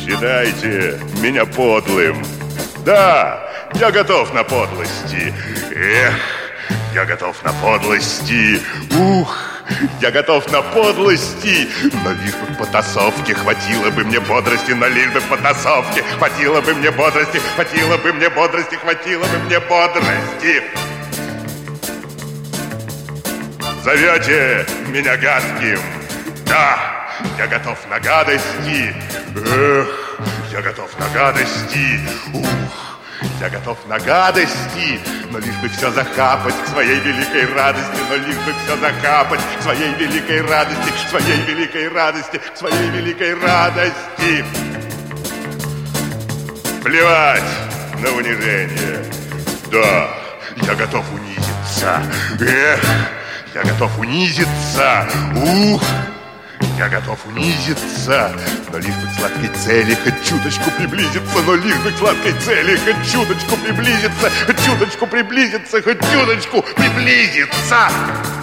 Считайте меня подлым. Да, я готов на подлости. Эх, я готов на подлости. Ух, я готов на подлости. Но лишь бы потасовки хватило бы мне бодрости. Но лишь бы потасовки хватило бы мне бодрости. Хватило бы мне бодрости, хватило бы мне бодрости. Зовете меня гадким. Да, я готов на гадости. Эх, я готов на гадости. Ух, я готов на гадости. Но лишь бы все захапать к своей великой радости. Но лишь бы все захапать к своей великой радости. К своей великой радости. К своей великой радости. Плевать на унижение. Да, я готов унизиться. Эх, я готов унизиться. Ух, я готов унизиться. Но лишь бы к сладкой цели хоть чуточку приблизиться. Но лишь бы к сладкой цели хоть чуточку приблизиться. Хоть чуточку приблизиться. Хоть чуточку приблизиться.